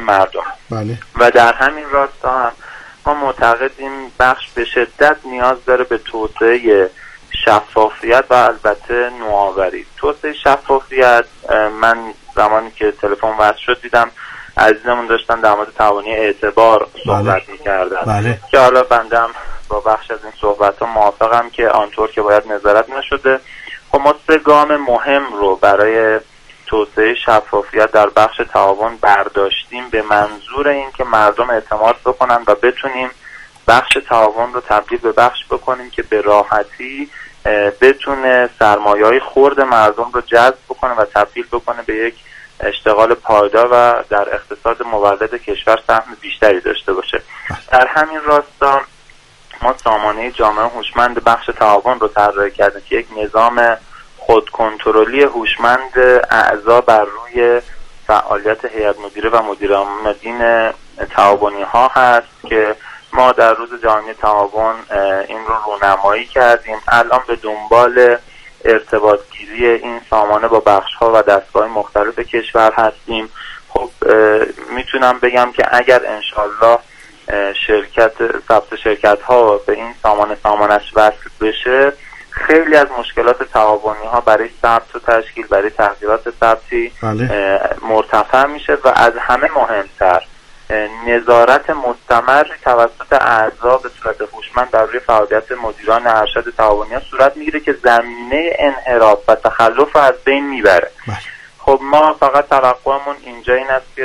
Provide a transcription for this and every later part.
مردم. بله. و در همین راستا هم ما معتقدیم بخش به شدت نیاز داره به توسعه شفافیت و البته نوآوری. توسعه شفافیت، من زمانی که تلفن وصل شد دیدم عزیزمون داشتن در مورد تعاونی اعتبار صحبت می‌کردن. بله. که حالا بنده با بخش از این صحبت‌ها موافقم که آنطور که باید نظارت نشده. خب ما 3 گام مهم رو برای توسعه شفافیت در بخش تعاون برداشتیم به منظور اینکه مردم اعتماد بکنن و بتونیم بخش تعاون رو تبدیل به بخش بکنیم که به راحتی بتونه سرمایه‌های خرد مردم رو جذب بکنه و تبدیل بکنه به یک اشتغال پایدار و در اقتصاد مولد کشور سهم بیشتری داشته باشه. در همین راستا ما سامانه جامعه هوشمند بخش تعاون رو طراحی کردیم که یک نظام خودکنترلی هوشمند اعضا بر روی فعالیت هیئت مدیره و مدیرعاملین تعاونی ها هست که ما در روز جهانی تعاون این رو رونمایی کردیم. الان به دنبال ارتباط گیری این سامانه با بخش ها و دستگاه مختلف کشور هستیم. خب میتونم بگم که اگر انشالله ثبت شرکت ها به این سامانش وصل بشه، خیلی از مشکلات تعاونی ها برای ثبت و تشکیل، برای تغییرات ثبتی مرتفع میشه و از همه مهمتر نظارت مستمر توسط اعضا به صورت هوشمند بر روی فعالیت مدیران ارشد تعاونی ها صورت میگیره که زمینه انحراف و تخلف از بین میبره. خب ما فقط توقعمون اینجا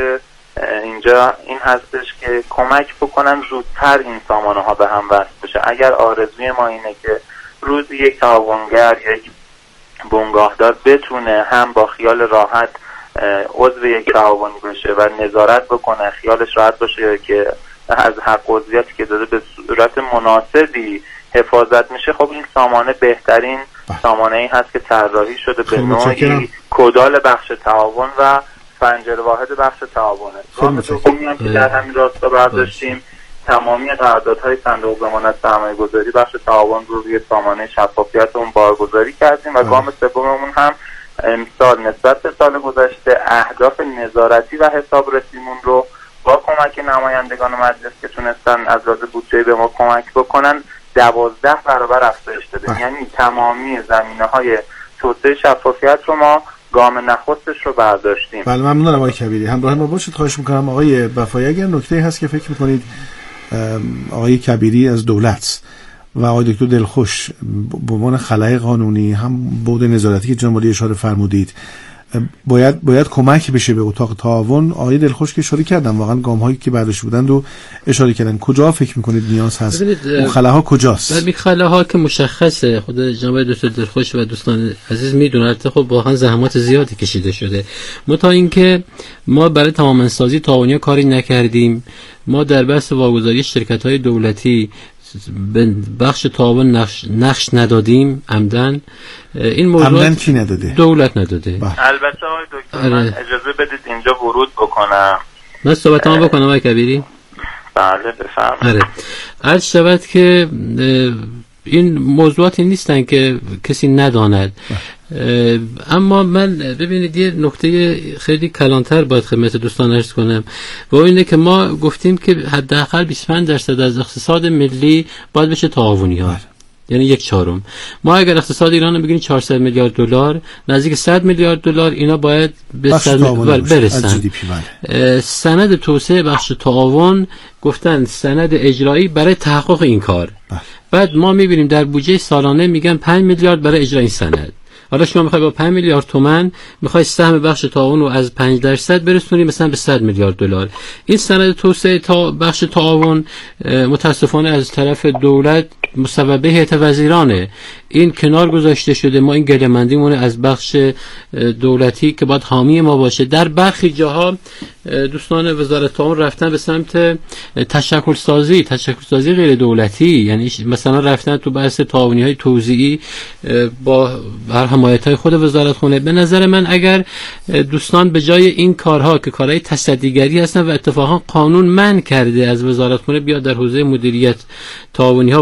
این هستش که کمک بکنن زودتر این سامانه ها به هم وصل بشه. اگر آرزوی ما اینه که روز یک تعاونگر، یک بنگاهدار بتونه هم با خیال راحت عضو یک تعاونی بشه و نظارت بکنه، خیالش راحت باشه که از حق عضویتی که داده به صورت مناسبی حفاظت میشه، خب این سامانه بهترین سامانه ای هست که طراحی شده به نوعی کدال بخش تعاون و پنجره واحد بخش تعاونه. گام دومی هم که در همین راستا برداشتیم تمامی قراردادهای صندوق ضمانت سرمایه‌گذاری بخش تعاون رو روی سامانه شفافیت اون بارگذاری کردیم و گام سوممون هم امسال نسبت به سال گذشته اهداف نظارتی و حسابرسیمون رو با کمک نمایندگان مجلس که تونستن از لحاظ بودجه به ما کمک بکنن 12 برابر افزایش داده. یعنی تمامی زمینه‌های توسعه شفافیت رو ما گام نخستش رو برداشتیم. بله ممنونم آقای کبیری. همراه ما باشید. خواهش می‌کنم آقای وفایی اگر نکته‌ای هست که فکر می‌کنید آقای کبیری از دولت و آقای دکتر دلخوش به عنوان خلأ قانونی هم بود نظارتی که جناب عالی اشاره فرمودید باید کمک بشه به اتاق تعاون. آقای دلخوش که اشاره کردن واقعا گام‌هایی که برداشته بودند و اشاره کردن، کجا فکر می‌کنید نیاز هست؟ اون خلاها کجاست؟ این خلاها که مشخصه، خود جناب دکتر دلخوش و دوستان عزیز میدونن. خب واقعا زحمات زیادی کشیده شده. تا اینکه ما برای تمام‌سازی تعاونی کاری نکردیم. ما در بحث واگذاری شرکت‌های دولتی به بخش تعاون نقش ندادیم عمدن. این موضوع عمدن کی نداده؟ دولت نداده. البته آقای دکتر من اجازه بدید اینجا ورود بکنم. من صحبتامو بکنم آقای کبیری؟ بله بفرمایید. عرض شود که این موضوعاتی نیستن که کسی نداند. اما من ببینید یه نکته خیلی کلانتر باید خدمت دوستان عرض کنم و اینه که ما گفتیم که حداقل 25% از اقتصاد ملی باید بشه تعاونی ها، یعنی 1/4. ما اگر اقتصاد ایران رو بگیریم 400 میلیارد دلار، نزدیک 100 میلیارد دلار اینا باید به برسن. سند توسعه بخش تعاون گفتن سند اجرایی برای تحقق این کار. بعد ما میبینیم در بودجه سالانه میگن 5 میلیارد برای اجرای این سند. حالا شما میخوای با 5 میلیارد تومان میخوای سهم بخش تعاون رو از 5% برسونی مثلا به 100 میلیارد دلار. این سند توسعه بخش تعاون متاسفانه از طرف دولت مصوبه هیئت وزیرانه این کنار گذاشته شده. ما این گله‌مندیمون از بخش دولتی که باید حامی ما باشه. در برخی جاها دوستان وزارت تعاون رفتن به سمت تشکل سازی غیر دولتی، یعنی مثلا رفتن تو بحث تعاونی‌های توزیعی با حمایت‌های خود وزارتخونه. به نظر من اگر دوستان به جای این کارها که کارهای تصدیگری هستن و اتفاقا قانون منع کرده از وزارتخونه بیاد در حوزه مدیریت تعاونی‌ها ورود پیدا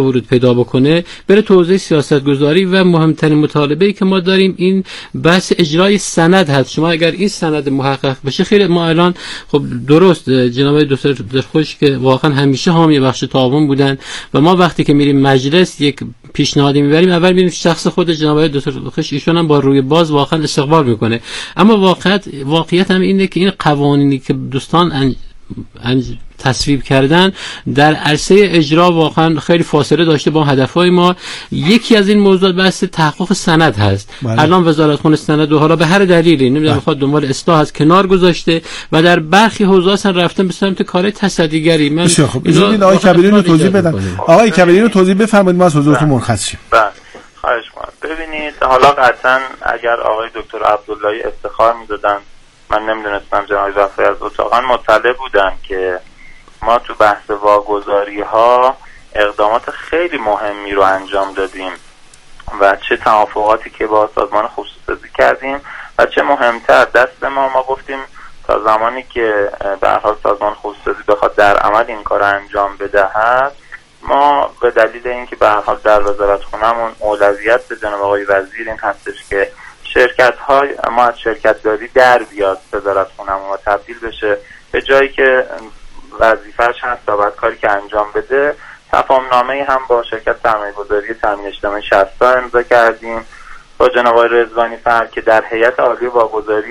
پیدا بکنه بره تو حوزه سیاستگذاری و مهمترین مطالبه‌ای که ما داریم این بحث اجرای سند هست. شما اگر این سند محقق بشه، خیلی ما الان خب درست جناب دکتر دلخوش که واقعا همیشه حامی بخش تعاون بودن و ما وقتی که میریم مجلس یک پیشنهادی میبریم اول میبینیم شخص خود جناب دکتر دلخوش ایشون هم با روی باز واقعا استقبال میکنه. اما واقعیت هم اینه که این قوانینی که دوستان تصویب کردن در عرصه اجرا واقعا خیلی فاصله داشته با هدفهای ما. یکی از این موضوعات بحث تحقق سند هست. الان وزارت خونه سند و حالا به هر دلیلی نمیدونم میخواد دنبال اصلاح از کنار گذاشته و در برخی حوزه اصلا رفتن به سمت کار تصدیگری. من خب اجازه آقای کبیری رو توضیح بدم. آقای کبیری رو توضیح بفرمایید، ما از حضورتون مرخص شیم. خواهش می‌کنم. ببینید حالا قطعا اگر آقای دکتر عبداللهی افتخار می‌دادن، من نمیدونستم جناب وفای از اتاقا مطلع بودن که ما تو بحث واگذاری ها اقدامات خیلی مهمی رو انجام دادیم و چه توافقاتی که با سازمان خصوصی کردیم و چه مهمتر دست ما گفتیم تا زمانی که به هر حال سازمان خصوصی بخواد در عمل این کار انجام بدهد، ما به دلیل اینکه به هر حال در وزارت خونه‌مون اولویت به جناب آقای وزیر این هستش که شرکت‌های ما از شرکت داری در بیاد وزارت خونه‌مون و تبدیل بشه به جایی که وظیفه‌اش هست تا بعد کاری که انجام بده. تفاهم‌نامه‌ای هم با شرکت سرمایه‌گذاری تامین اجتماعی 60 امضا کردیم با جناب آقای رضوانی فر که در هیئت عالی واگذاری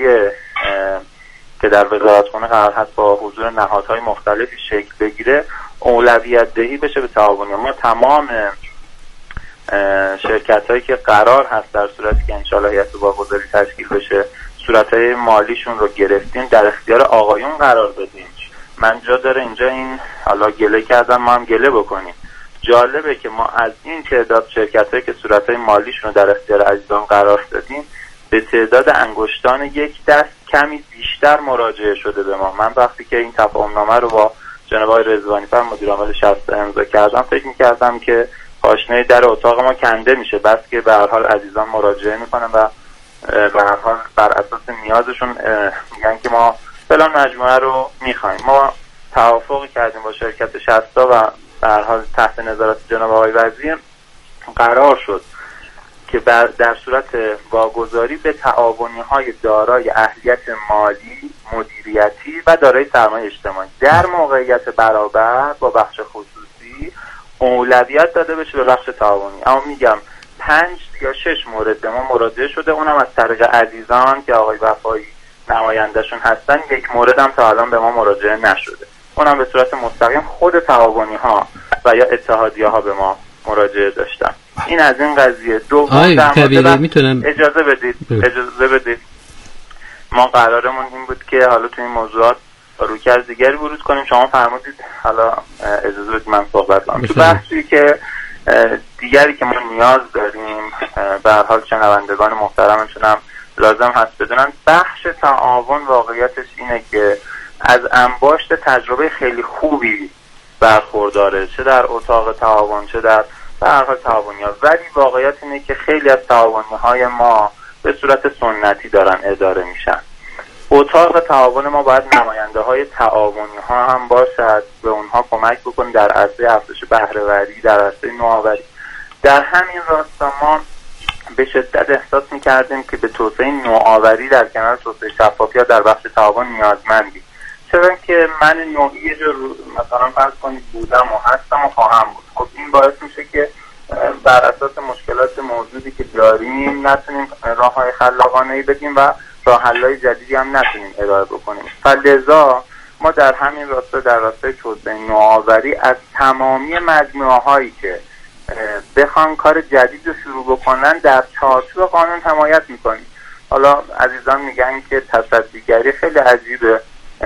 که در وزارت خونه قرار هست با حضور نهادهای مختلفی شکل بگیره اولویت دهی بشه به تعاونی. ما تمام شرکت‌هایی که قرار هست در صورتی که انشالله هیئت واگذاری تشکیل بشه صورت‌های مالیشون رو گرفتیم در اختیار آقایون قرار بدیم. من جا داره اینجا این حالا گله کردن ما هم گله بکنیم. جالبه که ما از این تعداد شرکت‌هایی که صورت‌های مالیشون رو در اختیار عزیزان قرار دادیم به تعداد انگشتان یک دست کمی بیشتر مراجعه شده به ما. من وقتی که این تفاهم‌نامه رو با جناب آقای رضوانی فر مدیر عامل 60 امضا کردم فکر می‌کردم که پاشنه در اتاق ما کنده میشه، بس که به هر حال عزیزان مراجعه میکنن و به هر حال بر اساس نیازشون میگن که ما فلان مجموعه رو میخوایم. ما توافق کردیم با شرکت 60 و به هر حال تحت نظارت جناب آقای وزیر قرار شد که در صورت واگذاری به تعاونی‌های دارای اهلیت مالی، مدیریتی و دارای سرمایه اجتماعی در موقعیت برابر با بخش خصوصی اولویت داده بشه به بخش تعاونی. اما میگم 5 یا 6 مورد به ما مراجعه شده، اونم از طریق عزیزان که آقای وفایی نمایندهشون هستن. یک مورد هم تا الان به ما مراجعه نشده، اونم به صورت مستقیم خود تعاونی ها و یا اتحادیه ها به ما مراجعه داشتن. این از این قضیه. دوم اجازه بدید ما قرارمون این بود که حالا تو این موضوعات رویکرد دیگری ورود کنیم. شما فرمودید حالا اجازه بدید من صحبت کنم تو بحثی که دیگری که ما نیاز داریم به هر حال شنوندگان محترمتون هم لازم هست بدونن. بخش تعاون واقعیتش اینه که از انباشت تجربه خیلی خوبی برخورداره، چه در اتاق تعاون چه در هر حال تعاونی‌ها، ولی واقعیت اینه که خیلی از تعاونی‌های ما به صورت سنتی دارن اداره میشن. اتاق تعاون ما باید نماینده‌های تعاونی‌ها هم باشد، به اونها کمک بکنیم در عرصه افزایش بهره‌وری، در عرصه نوآوری. در همین راستا ما به شدت احساس می‌کردیم که به توسعه نوآوری در کنار توسعه شفافیت در بخش تعاون نیازمندیم. چرا که من نوعی یه جور مثلا فرض کنید بودم و هستم و خواهم بود. خب این باعث میشه که بر اساس مشکلات موجودی که داریم نتونیم راه‌های خلاقانه‌ای بدیم و راه حل‌های جدیدی هم نتونیم ارائه بکنیم. فلذا ما در همین راستا در راستای توسعه نوآوری از تمامی مجموعه‌هایی که بخوان کار جدید رو شروع بکنن در چارچوب قانون حمایت می‌کنیم. حالا عزیزان میگن که تصدیگری خیلی عجیبه.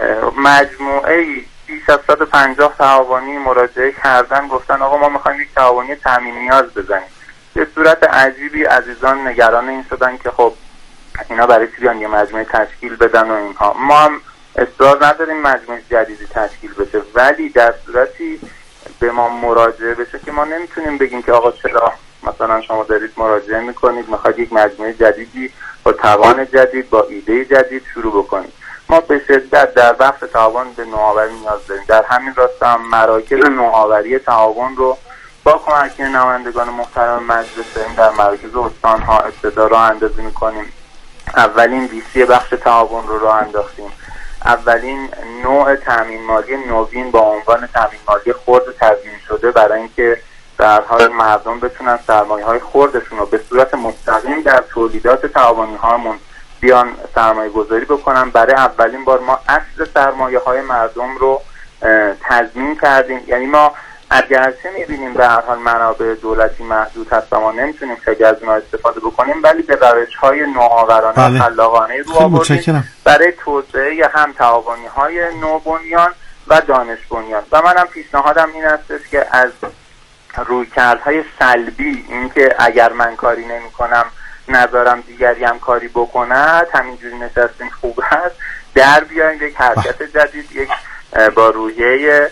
مجموعه‌ای بیش از 150 تعاونی مراجعه کردن، گفتن آقا ما می‌خوایم یک تعاونی تامین نیاز بزنیم. به صورت عجیبی عزیزان نگران این شدن که خب اینا برای چی بیان یه مجموعه تشکیل بدن و اینها. ما هم اصرار نداریم مجموعه جدیدی تشکیل بشه، ولی در صورتی به ما مراجعه بشه که ما نمیتونیم بگیم که آقا چرا مثلا شما دارید مراجعه میکنید میخواید یک مجموعه جدیدی با توان جدید با ایده جدید شروع بکنید. ما به شدت در بخش تعاون به نوآوری نیاز داریم. در همین راستا هم مراکز نوآوری تعاون رو با کمک نمایندگان محترم مجلس این در مراکز استان‌ها ابتدا راه اندازی می‌کنیم. اولین ویسی بخش تعاون رو راه انداختیم. اولین نوع تامین مالی نوین با عنوان تامین مالی خرد تضمین شده برای اینکه در حال مردم بتونن سرمایه‌های خردشون رو به صورت مستقیم در تولیدات تعاونی‌هامون بیان سرمایه گذاری بکنن. برای اولین بار ما اصل سرمایه‌های مردم رو تضمین کردیم. یعنی ما اگرچه می‌بینیم به هر حال منابع دولتی محدود هست و ما نمی‌تونیم خیلی از اونها استفاده بکنیم، ولی به روش‌های نوآورانه و خلاقانه رو آوردیم برای توسعه هم تعاونی‌های نوبنیان و دانش بنیان. و منم پیشنهادم این است که از رویکردهای سلبی، اینکه اگر من کاری نمی‌کنم نذارم دیگری هم کاری بکنه، همینجوری نشستیم خوب هست، در بیایم یک حرکت جدید، یک با روحیه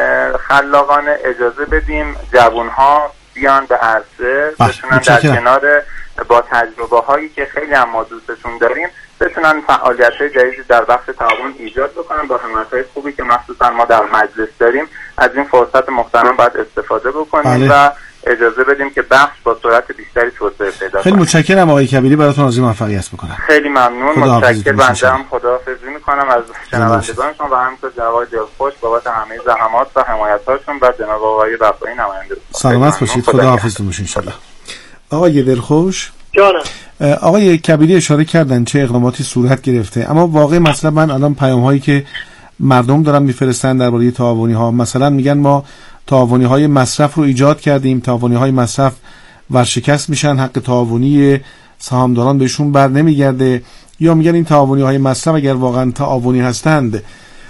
خلاقانه اجازه بدیم جوانها بیان به عرصه، بتونن در کنار با تجربه هایی که خیلی هم ما دوستشون داریم بتونن فعالیت های جدیدی در بخش تعاون ایجاد بکنن. با حمایت های خوبی که مخصوصا ما در مجلس داریم از این فرصت محترم باید استفاده بکنیم و اجازه بدیم که بخش با سرعت بیشتری توسعه پیدا کنه. خیلی متشکرم آقای کبیری، براتون آرزوی موفقیت میکنم. خیلی ممنون، متشکرم. بنده خداحافظی میکنم از شنوندگانشون و همینطور جواد دلخوش بابت همه زحمات و حمایت‌هاشون و جناب آقای وفایی نماینده. سلامت باشید، خداحافظتون باشید ان شاءالله. آقای دلخوش، جانم. آقای کبیری اشاره کردن چه اقداماتی صورت گرفته، اما واقع مثلا من الان پیام‌هایی که مردم دارن میفرستن درباره تعاونی‌ها، مثلا میگن ما تعاونی‌های مصرف رو ایجاد کردیم، تعاونی‌های مصرف ورشکست میشن، حق تعاونی سهامداران بهشون بر نمیگرده، یا میگن این تعاونی‌های مصرف اگر واقعا تعاونی هستند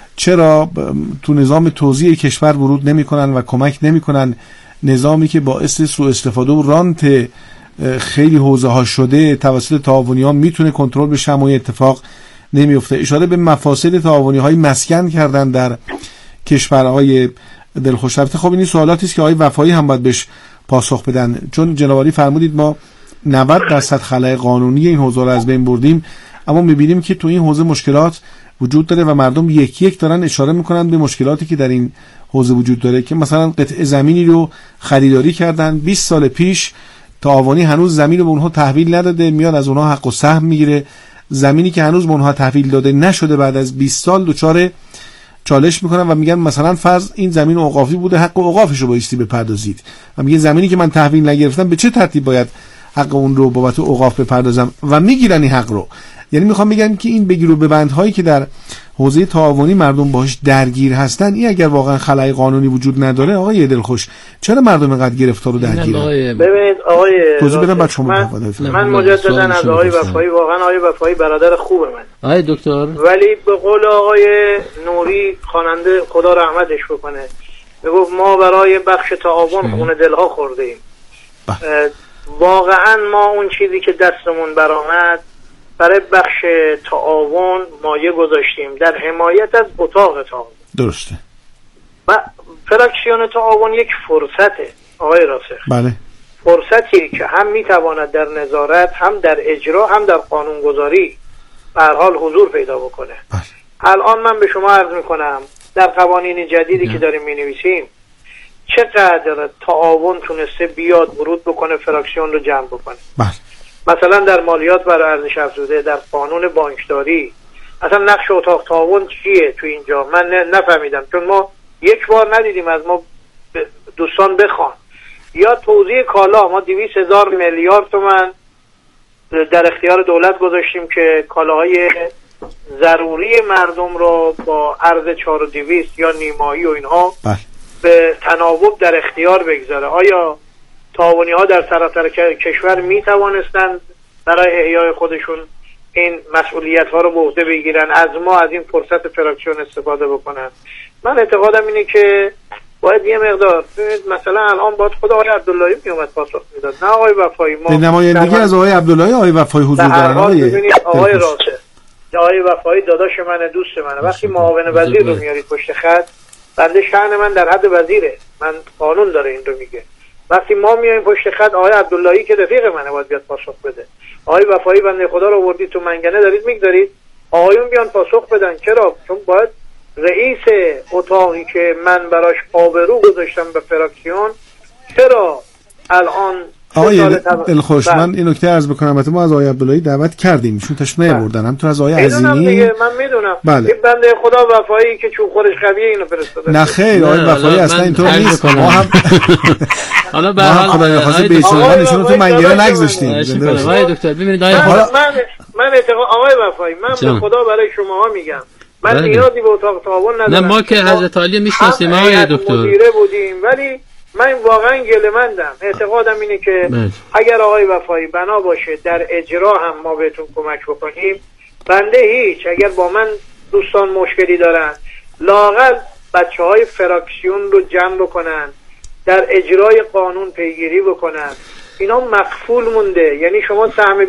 چرا تو نظام توزیع کشور ورود نمی‌کنن و کمک نمی‌کنن، نظامی که باعث سوء استفاده و رانت خیلی حوزه‌ها شده توسط تعاونی‌ها میتونه کنترل بشه، اما اتفاق نمیفته. اشاره به مفاسد تعاونی‌های مسکن کردن در کشورهای دلخوش. البته خب این سوالاتی است که آقای وفایی هم باید بهش پاسخ بدن، چون جنابعالی فرمودید ما 90% خلأ قانونی این حوزه رو از بین بردیم، اما می‌بینیم که تو این حوزه مشکلات وجود داره و مردم یک یک دارن اشاره میکنن به مشکلاتی که در این حوزه وجود داره، که مثلا قطعه زمینی رو خریداری کردن 20 سال پیش، تعاونی هنوز زمین رو به اونها تحویل نداده، میاد از اونها حق و سهم میگیره، زمینی که هنوز به اونها تحویل داده نشده بعد از 20 سال دچار چالش میکنن و میگن مثلا فرض این زمین اوقافی بوده، حق اوقافش رو بایستی بپردازید، و میگه زمینی که من تحویل نگرفتم به چه ترتیب باید حق اون رو بابت اوقاف بپردازم، و میگیرن این حق رو. یعنی میخوام بگم که این بگیر و ببندهایی که در حوزه تعاونی مردم باهاش درگیر هستن، این اگر واقعا خلأ قانونی وجود نداره آقای دلخوش چرا مردم اینقدر گرفتار و درگیرن؟ ببینید آقای توضیح بدم بعد شما من مجددا از آقای وفایی، واقعا آقای وفایی برادر خوب من آقای دکتر، ولی به قول آقای نوری خواننده خدا رحمتش بکنه میگفت ما برای بخش تعاون خون دلها خورده ایم. واقعا ما اون چیزی که دستمون برآمد برای بخش تعاون مایه گذاشتیم در حمایت از اتاق تعاون. درسته. و فراکسیون تعاون یک فرصته آقای راسخ. بله. فرصتی که هم میتواند در نظارت، هم در اجرا، هم در قانونگذاری به هر حال حضور پیدا بکنه. بله. الان من به شما عرض میکنم در قوانین جدیدی که داریم مینویسیم چقدر تعاون تونسته بیاد ورود بکنه فراکسیون رو جمع بکنه. بله. مثلا در مالیات بر ارزش افزوده، در قانون بانکداری، اصلا نقش اتاق تعاون چیه تو اینجا من نفهمیدم، چون ما یک بار ندیدیم از ما دوستان بخوان. یا توزیع کالا، ما 200,000 میلیارد تومان در اختیار دولت گذاشتیم که کالاهای ضروری مردم رو با ارز 4200 یا نیمایی و اینها به تناوب در اختیار بگذاره. آیا تعاونی ها در سراسر کشور می توانستند برای احیای خودشون این مسئولیت ها رو به عهده بگیرن، از ما از این فرصت فراکسیون استفاده بکنن؟ من اعتقادم اینه که باید یه مقدار مثلا الان باید خود آقای عبداللهی می اومد پاسخ میداد، نه آقای وفایی. ما نمایندگی از آقای عبداللهی آقای وفایی حضور دارن. آقای راسه، آقای وفایی داداش منه، دوست منه. وقتی معاون وزیر رو میارید پشت خط، بنده شأن من در حد وزیره، من قانون داره این رو میگه. وقتی ما میایم پشت خط، آقای عبداللهی که رفیق منه باید بیاد پاسخ بده. آقای وفایی بنده خدا رو آوردید تو منگنه دارید میگذارید آقایون بیان پاسخ بدن. چرا؟ چون باید رئیس اتاقی که من براش آبرو گذاشتم به فراکسیون چرا الان آقای دلخوش من این نکته عرض بکنم ما از آقای عبداللهی دعوت کردیم ایشون تشریف نیاوردن همینطور از آقای عظیمی من میدونم بله. این بنده خدا وفایی که چون خودش قویه اینو فرستاده نه خیر آقای وفایی اصلا اینطور نیست ما هم حالا به هر حال خاطر بیچارگان ایشون تو منگیره نگذاشتیم آقای دکتر ببینید من اعتقاد آقای وفایی من به خدا برای شماها میگم من نیازی به اتاق تعاون ندارم. نه ما که حضرت عالی میشناسیم آقای دکتر مدیره بودیم ولی من واقعا گله‌مندم. اعتقادم اینه که اگر آقای وفایی بنا باشه در اجرا هم ما بهتون کمک بکنیم بنده هیچ. اگر با من دوستان مشکلی دارن لااقل بچه‌های فراکسیون رو جمع بکنن در اجرای قانون پیگیری بکنن اینا مقفول مونده. یعنی شما سهم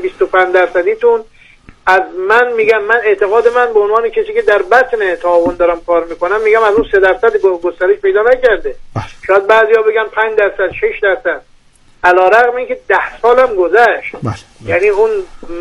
25%تون از من میگم من اعتقاد من به عنوان کسی که در بطن تعاون دارم کار میکنم میگم از اون 3% گسترش پیدا نکرده. شاید بعضیا بگن 5% 6% علیرغم اینکه 10 سالم گذشت. یعنی اون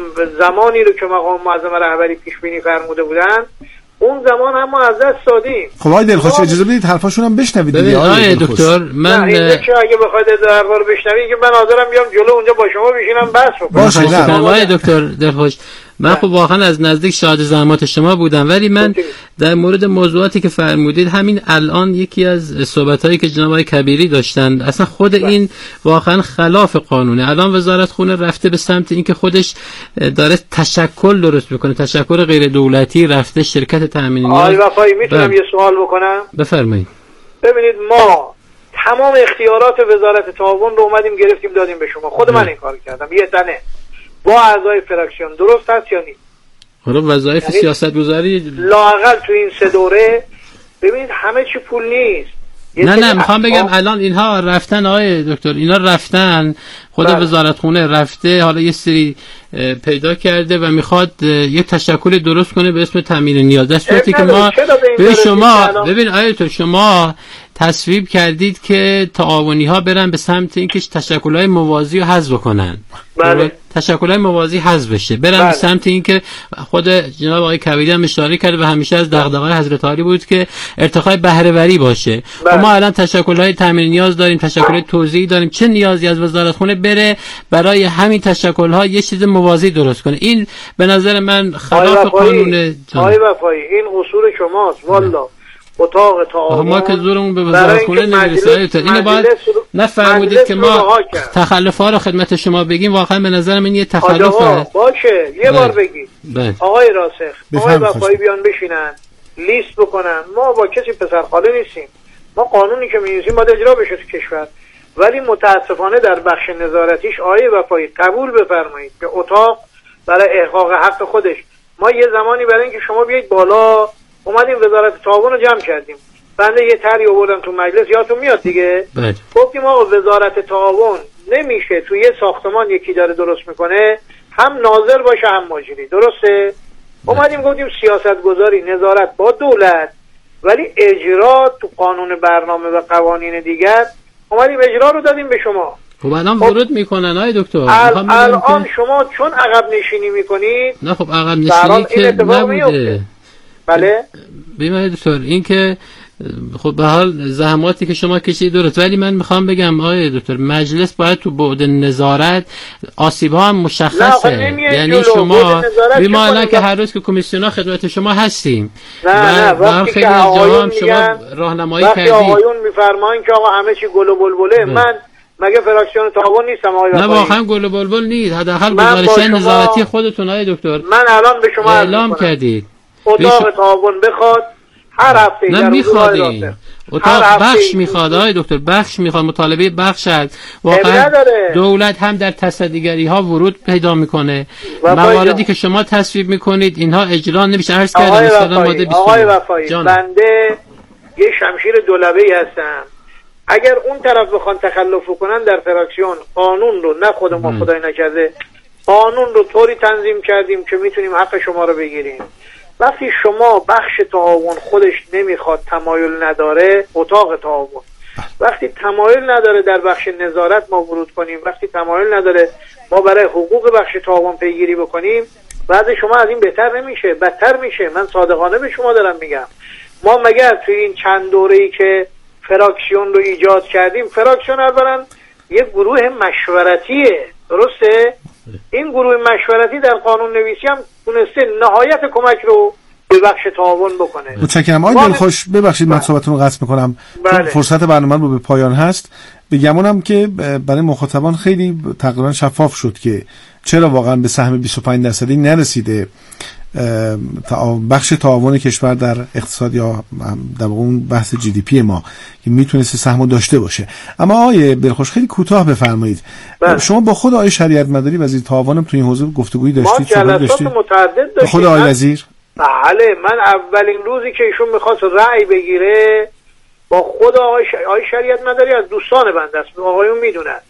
زمانی رو که مقام معظم رهبری پیش بینی فرموده بودن اون زمان هم ما از دست دادیم. خب آقای دلخوش اجازه بدید حرفاشون هم بشنوید دیگه آقای دکتر. من اگه بخواید در حرفا رو بشنوید که من حاضرم بیام جلو اونجا با شما بشینم بحث بکنم. باشه آقای دکتر دلخوش من خب واقعا از نزدیک شاهد زحمات شما بودم ولی من در مورد موضوعاتی که فرمودید همین الان یکی از صحبتایی که جناب آقای کبیری داشتن اصلا خود این واقعا خلاف قانونه. الان وزارت خونه رفته به سمت اینکه خودش داره تشکل درست میکنه، تشکل غیر دولتی، رفته شرکت تامین نیاز. آقای وفایی میتونم یه سوال بکنم؟ بفرمایید. ببینید ما تمام اختیارات وزارت تعاون رو اومدیم گرفتیم دادیم به شما. خود من این کار کردم یه تنه با اعضای فراکسیون. درست هست یا نیست؟ حالا وظایف سیاستگذاری لااقل تو این 3 دوره ببینید همه چی پول نیست. نه میخوام بگم الان اینها رفتن آقای دکتر اینا رفتن خود وزارت خونه رفته حالا یه سری پیدا کرده و میخواد یه تشکل درست کنه به اسم تامین نیاز. در صورتی که ما به شما ببین آقای دکتر شما تصویب کردید که تعاونی ها برن به سمت اینکه تشکل‌های موازی رو حذف کنن. بله. تشکل‌های موازی حذف بشه برن به سمت اینکه خود جناب آقای کبیری هم اشاره کرده و همیشه از دغدغه‌های حضرت عالی بود که ارتقای بهره‌وری باشه. ما الان تشکل‌های تامین نیاز داریم، تشکل‌های توزیعی داریم. چه نیازی از وزارت خونه بره برای همین تشکل‌ها یه چیز موازی درست کنه؟ این به نظر من خلاف قانون. آقای وفایی این اصول شماست والله. اتاق تعاون ما که زورمون به وزارت خونه نمیرسه. اینو باید نفرمودید که ما تخلف‌ها رو خدمت شما بگیم. واقعا به نظر من این یه تخلفه. باشه یه بار بگید. آقای راسخ آقای وفایی بیان بشینن لیست بکنن. ما با کسی پسرخاله نیستیم. ما قانونی که می‌نویسیم باید اجرا بشه تو کشور. ولی متاسفانه در بخش نظارتیش آقای وفایی قبول بفرمایید که اتاق برای احقاق حق خودش ما یه زمانی برای اینکه شما بیایید بالا اومدیم وزارت تعاون رو جمع کردیم. بنده یه طرحی آوردم تو مجلس یادتون میاد دیگه. گفتیم آقا وزارت تعاون نمیشه تو یه ساختمان یکی داره درست میکنه هم ناظر باشه هم مجری. درسته؟ اومدیم گفتیم سیاست گذاری نظارت با دولت ولی اجرا تو قانون برنامه و قوانین دیگر اومدیم اجرا رو دادیم به شما. خب الان ورود میکنن آقای دکتر. الان شما چون عقب نشینی میکنید. نه خب عقب نشینی که نبوده. بله ببینید دکتر این که خب به حال زحماتی که شما کشیدید درست ولی من میخوام بگم آقای دکتر مجلس باید تو بعد نظارت آسیب‌ها هم مشخصه. یعنی شما ما الان که هر روز که کمیسیون‌ها خدمت شما هستیم نه وقتی که آقایون شما راهنمایی کردید وقتی آقایون میفرمایند که آقا همه چی گل و بلبله من مگه فراکسیون تعاون نیستم آقای نه واقعا گل و بلبل نیست. حداقل گزارش نظارتی خودتون آقای دکتر من الان به شما اعلام کردید اتاق تعاون بخواد هر هفته نه میخوادیم اتاق بخش میخواد آقای دکتر بخش میخواد مطالبه بخش هست. واقعا دولت هم در تصدیگری ها ورود پیدا میکنه. مواردی که شما تصویب میکنید اینها اجرا نمیشه. عرض کردم مثلا ماده 20. آقای وفایی بنده یه شمشیر دولبه‌ای هستم. اگر اون طرف بخوان تخلف کنن در فراکسیون قانون رو نه خود ما خدای نکرده قانون رو طوری تنظیم کردیم که میتونیم حق شما رو بگیریم. وقتی شما بخش تعاون خودش نمیخواد تمایل نداره اتاق تعاون وقتی تمایل نداره در بخش نظارت ما ورود کنیم وقتی تمایل نداره ما برای حقوق بخش تعاون پیگیری بکنیم بعد شما از این بهتر نمیشه بدتر میشه. من صادقانه به شما دارم میگم ما مگر توی این چند دوره‌ای که فراکسیون رو ایجاد کردیم فراکسیون اولا یک گروه مشورتیه، درسته؟ این گروه مشورتی در قانون نویسی هم تونسته نهایت کمک رو به بخش تعاون بکنه. متشکرم. آقای دلخوش ببخشید من صحبتتون رو قطع میکنم. فرصت برنامه رو به پایان هست. بگمونم که برای مخاطبان خیلی تقریبا شفاف شد که چرا واقعا به سهم 25% نرسیده بخش تعاون کشور در اقتصاد یا در اون بحث جی دی پی ما که میتونست سهمو داشته باشه. اما آقای دلخوش خیلی کوتاه بفرمایید شما با خود آقای شریعت مداری وزیر تعاونم تو این حوزه گفتگویی داشتید؟ ما جلسات متعدد داشتیم. خود آقای وزیر؟ بله، من اولین روزی که ایشون میخواست رأی بگیره با خود آقای شریعت مداری از دوستان بنده است، آقایون میدونن.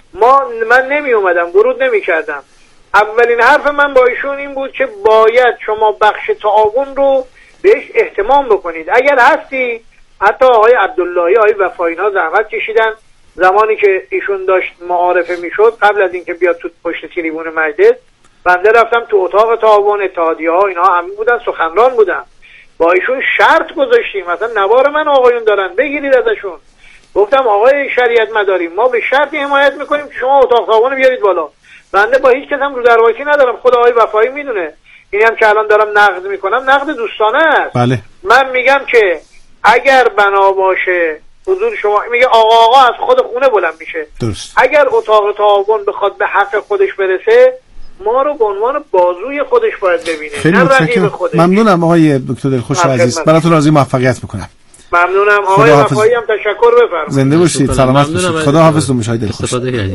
من نمی اومدم، ورود نمی کردم. اولین حرف من با ایشون این بود که باید شما بخش تعاون رو بهش اهتمام بکنید. اگر هستی، حتی آقای عبداللهی، آقای وفایی ها زحمت کشیدن زمانی که ایشون داشت معارفه میشد، قبل از اینکه بیاد تو پشت تریبون مجلس، بنده رفتم تو اتاق تعاون، اتحادیه ها اینا همین بودن، سخنران بودن، با ایشون شرط گذاشتیم مثلا نوار من آقایون دارن بگیرید ازشون. گفتم آقای شریعت مداری ما به شرطی حمایت میکنیم که شما اتاق تعاون بیارید بالا. بنده با هیچ کس هم رو درواسی ندارم، خود آقای وفایی میدونه. اینی هم که الان دارم نقد میکنم نقد دوستانه است. بله. من میگم که اگر بنا باشه حضور شما، میگه آقا از خود خونه بلند میشه. درست. اگر اتاق تعاون بخواد به حق خودش برسه، ما رو به عنوان بازوی خودش باید ببینه، نه رقیب خودش. ممنونم آقای دکتر دلخوش عزیز، براتون راضی موفقیت میکنم. ممنونم آقای وفایی هم تشکر بفرمایید. زنده باشید، سلامت باشید. خدا حافظ و مشاهده دلخوش.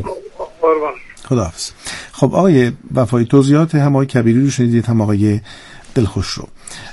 قربان. خدا حافظ. خب آقای وفایی توضیحات هم آقای کبیری رو شنیدید هم آقای دلخوش رو.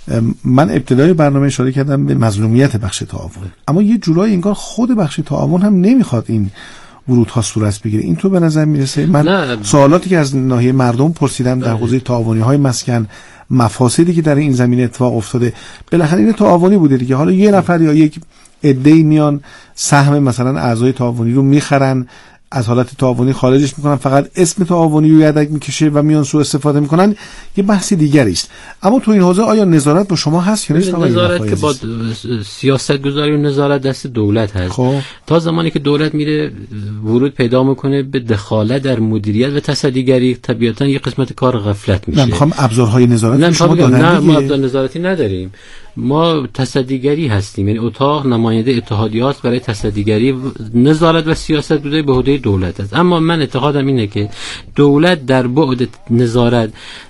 من ابتدای برنامه اشاره کردم به مظلومیت بخش تعاون، اما یه جورایی انگار خود بخش تعاون هم نمیخواد این ورودها صورت بگیره. این تو به نظر میرسه من سوالاتی که از ناحیه مردم پرسیدم در حوزه تعاونی‌های مسکن، مفاسدی که در این زمینه اتفاق افتاده، بالاخره این تعاونی بوده دیگه. حالا یه نفر یا یک عده‌ای میان سهم مثلا اعضای تعاونی رو میخرن، از حالت تعاونی خارجش میکنن، فقط اسم تعاونی رو یدک میکشه و میان سوء استفاده میکنن، یه بحث دیگری است. اما تو این حوزه آیا نظارت با شما هست یا نیست؟ نظارت که با سیاست گذاری و نظارت دست دولت هست. تا زمانی که دولت میره ورود پیدا میکنه به دخالت در مدیریت و تصدیگری، طبیعتا یه قسمت کار غفلت میشه. نمیخوام ابزارهای نظارت شما دادن. نه ما ابزار نظارتی نداریم، ما تصدیگری هستیم، یعنی اتاق نماینده اتحادیات برای تصدیگری، نظارت و سیاست گذاری به عهده دولت است. اما من اعتقادم اینه که دولت در بعد نظارت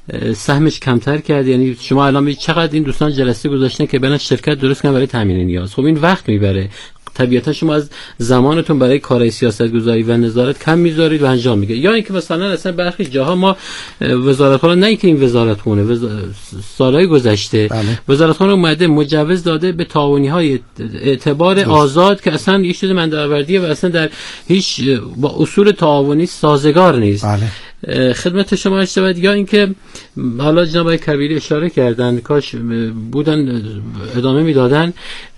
سهمش کمتر کرده. یعنی شما الان چقدر این دوستان جلسه گذاشتن که برن شرکت درست کنن برای تامین نیاز، خب این وقت میبره. طبیعتا شما از زمانتون برای کارهای سیاستگذاری و نظارت کم میذارید و انجام میگه. یا اینکه مثلا اصلا برخی جاها ما وزارتخانه، نه اینکه این وزارتخانه سالهای گذشته وزارتخانه اومده مجوز داده به تعاونی‌های اعتبار آزاد که اصلا یک چیز مندرآوردیه و اصلا در هیچ با اصول تعاونی سازگار نیست. خدمت شما اشتباه. یا اینکه حالا جناب آقای کبیری اشاره کردن، کاش بودن ادامه میدادن.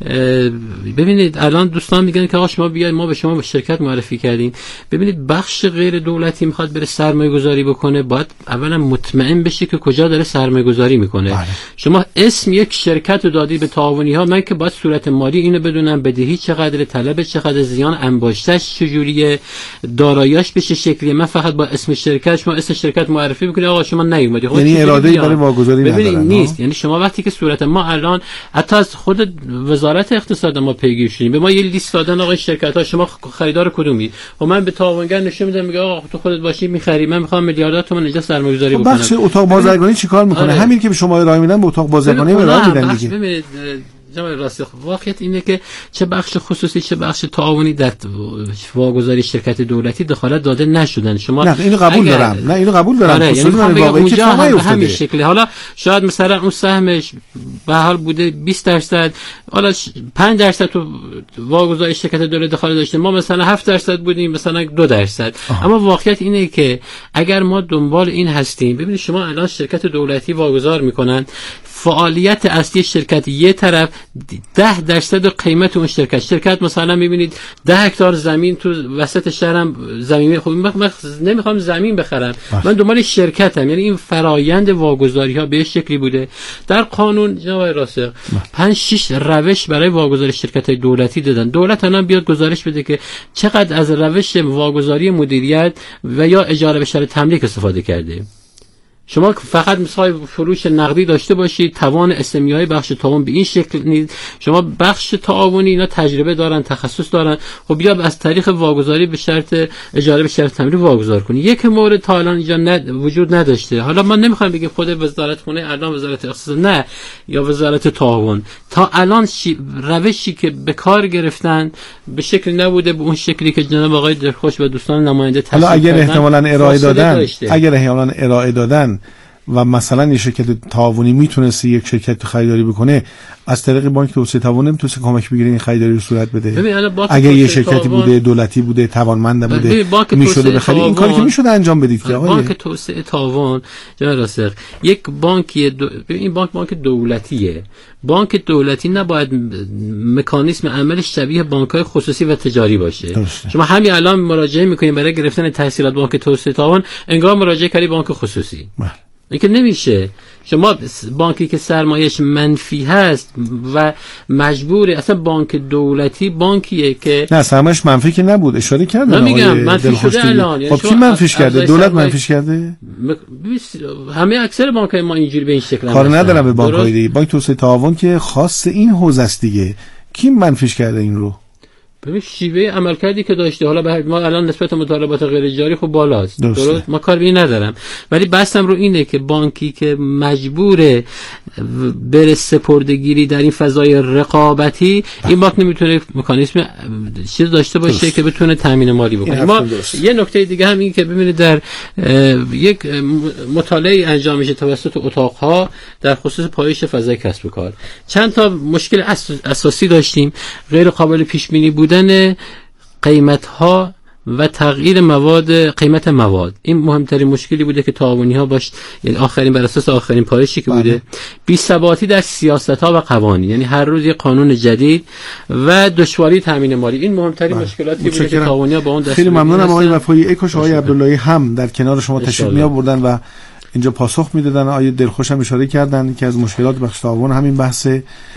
ببینید الان دوستان میگن که آقا شما بیاید ما به شما شرکت معرفی کردیم. ببینید بخش غیر دولتی میخواد بره سرمایه گذاری بکنه، باید اولا مطمئن بشه که کجا داره سرمایه گذاری میکنه. شما اسم یک شرکت رو دادی به تعاونی ها، من که باید صورت مالی اینو بدونم، بدهی چقدر، طلب چقدر، زیان انباشتش چجوریه، داراییش به چه شکلیه. من فقط با اسم شرکت شما اسم شرکت معرفی میکنی، آقا شما نیومدی. یعنی اراده‌ای برای واگذاری ببینید نیست. یعنی شما وقتی که صورت ما الان حتی از خود وزارت اقتصاد ما پیگیر شدیم، به ما یه لیست دادن آقا شرکت‌ها شما خریدار کدومی، و من به تعاونگر نشون میدم میگه آقا تو خودت باشی میخری، من میخوام میلیاردها تومان اینجا سرمایه‌گذاری بکنم. بخش اتاق بازرگانی چیکار میکنه؟ همین که به شما ارائه میدن به اتاق بازرگانی ارائه میدن دیگه. ببینید جناب راستی واقعیت اینه که چه بخش خصوصی چه بخش تعاونی در واگذاری شرکت دولتی دخالت داده نشدن. شما نه اینو قبول دارم، نه اینو قبول دارم. خصوصا واقعی که همین شکلی. حالا شاید مثلا اون سهمش به حال بوده 20%، حالا 5% تو واگذاری شرکت دولتی دخالت داشته، ما مثلا 7% بودیم، مثلا 2%. اما واقعیت اینه که اگر ما دنبال این هستیم، ببینید شما الان شرکت دولتی واگذار میکنن، فعالیت اصلی شرکت یه طرف 10% قیمت اون شرکت مثلا میبینید 10 هکتار زمین تو وسط شهرم زمین، خب من نمیخوام زمین بخرم، من دنبال شرکتم. یعنی این فرایند واگذاری ها به شکلی بوده در قانون جناب راسخ 5-6 روش برای واگذاری شرکت های دولتی دادن. دولت الان بیاد گزارش بده که چقدر از روش واگذاری مدیریت و یا اجاره به شرط تملیک استفاده کرده. شما فقط مثلا فروش نقدی داشته باشید، توان اسمی های بخش تعاون به این شکل نیست. شما بخش تعاونی اینا تجربه دارن، تخصص دارن، خب بیا از طریق واگذاری به شرط اجاره به شرط تملیک واگذار کنی. یک مورد تا الان اینجا وجود نداشته. حالا من نمیخوام بگم خود وزارت خونه الان وزارت اقتصاد نه یا وزارت تعاون تا الان روشی که به کار گرفتن به شکلی نبوده به اون شکلی که جناب آقای درخوش و دوستان نماینده تصدیق کردن. اگر احتمالاً ارائه دادن و مثلا یه شرکت تعاونی میتونسته یک شرکت خریداری بکنه، از طریق بانک توسعه تعاون نمیتونسته کمک بگیره این خریداری رو صورت بده. اگه یه شرکتی بوده دولتی بوده توانمند بوده میشده بخرید. این کاری که میشده انجام بدید که آقای بانک توسعه تعاون جناب راسخ یک بانکی این بانک دولتیه. بانک دولتی نباید مکانیزم عملش شبیه بانک‌های خصوصی و تجاری باشه. درسته. شما همین الان مراجعه میکنید برای گرفتن تسهیلات بانک توسعه تعاون، انگار مراجعه کردی بانک خصوصی. این که نمیشه. شما بانکی که سرمایه‌اش منفی هست و مجبوره، اصلا بانک دولتی بانکیه که نه سرمایه‌اش منفی که نبود، اشاره کردن نمیگم منفی شده الان. خب کی منفیش کرده؟ دولت منفیش کرده؟ همه اکثر بانک‌های ما اینجوری به این شکل کار ندارم به بانک‌های دیگه. بانک توسعه تعاون که خاص این حوزه است دیگه. کی منفیش کرده این رو؟ ببین شیوه عملکردی که داشته، حالا ما الان نسبت مطالبات غیر جاری خب بالاست، درست؟ ما کار به این ندارم، ولی بحثم رو اینه که بانکی که مجبوره بره سپرده‌گیری در این فضای رقابتی، این بانک نمیتونه مکانیزم چیز داشته باشه درست. که بتونه تامین مالی بکنه. ما یه نکته دیگه هم این که ببینید در یک مطالعه انجام میشه توسط اتاق‌ها در خصوص پایش فضای کسب و کار. چند تا مشکل اساسی داشتیم. غیر قابل پیش بینی بودن قیمت‌ها و تغییر قیمت مواد. این مهمترین مشکلی بوده که تعاونی‌ها باش، یعنی بر اساس آخرین پایشی که بوده، بی‌ثباتی در سیاست‌ها و قوانین، یعنی هر روز یک قانون جدید و دشواری تامین مالی. این مهمترین مشکلاتی بوده که تعاونی‌ها با اون دست. خیلی ممنونم آقای وفایی. اکوش آقای عبداللهی هم در کنار شما تشریف می‌آوردن و اینجا پاسخ میدادن. آقای دلخوش هم اشاره کردن که از مشکلات بخش تعاون همین بحث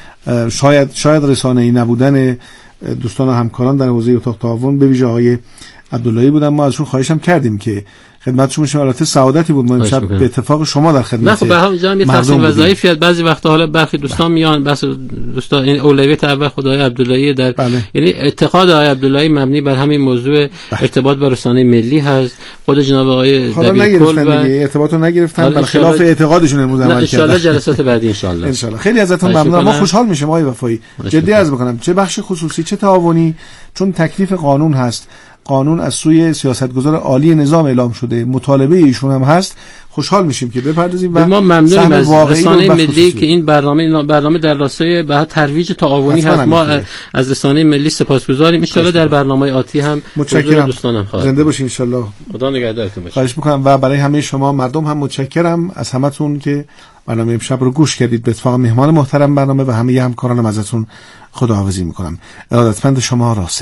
شاید رسانه‌ای نبودن دوستان و همکاران در حوزه اتاق تعاون، به ویژه آقای عبداللهی بودن. ما ازشون خواهش هم کردیم که خدمتشون بشیم. البته سعادتی بود ما امشب به اتفاق شما در خدمت. نه خب به هم جام یه تقسیم وظایفی بعضی وقتا حالا برخی دوستان میان، بس دوستان یعنی اولویت اول خدای عبداللهی در یعنی اعتقاد آقای عبداللهی مبنی بر همین موضوع ارتباط با رسانه ملی هست. خود جناب آقای دبیرکل و ارتباطو نگرفتن، برخلاف اعتقادشون امروز عمل کردن. ان جلسات بعدی ان شاء الله. خیلی ازتون ممنونم. ما خوشحال میشیم آقای وفایی. جدی عرض می‌کنم چه بخش خصوصی چه تعاونی، چون تکلیف قانون هست. قانون از سوی سیاستگزار عالی نظام اعلام شده، مطالبه ایشون هم هست. خوشحال میشیم که بپردازیم و ما ممنونیم از رسانه ملی که این برنامه در راستای به ترویج تعاونی هست. ما از رسانه ملی سپاسگزاریم. ان شاءالله در برنامه آتی هم متشکرم. دوستانم زنده باشین ان شاءالله. خدا نگهدارتون باشه. خواهش میکنم و برای همه شما مردم هم متشکرم از همتون که برنامه امشب رو گوش کردید. به اتفاق مهمان محترم برنامه و همه همکارانم ازتون خداحافظی میکنم. ارادتمند شما راسخ.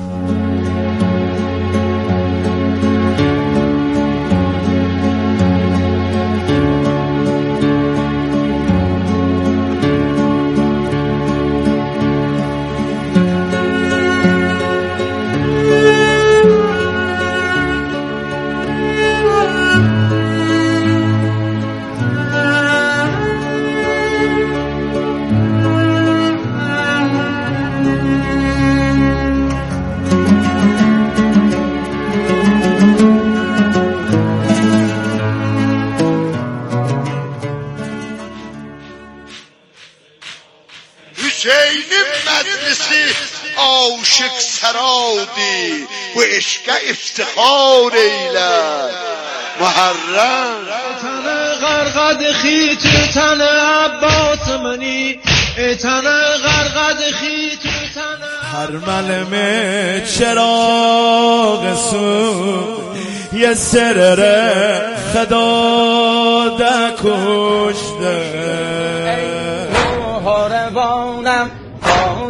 و عشق افتخار ایلن محرم تن غرقد خیت تن عباس منی تن غرقد خیت تن هر ملمه چراغ سو یه سرر خدا ده کشته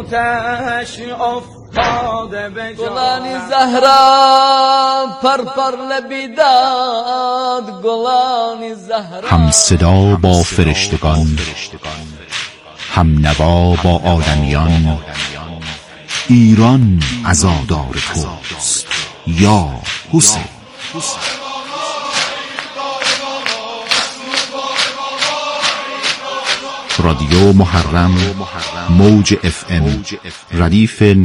آتش افتاده به گلانی زهرا پرپر لبیداد گلانی زهرا هم صدا با فرشتگان هم نوا با آدمیان ایران عزادار توست یا حسین. رادیو محرم موج FM ردیف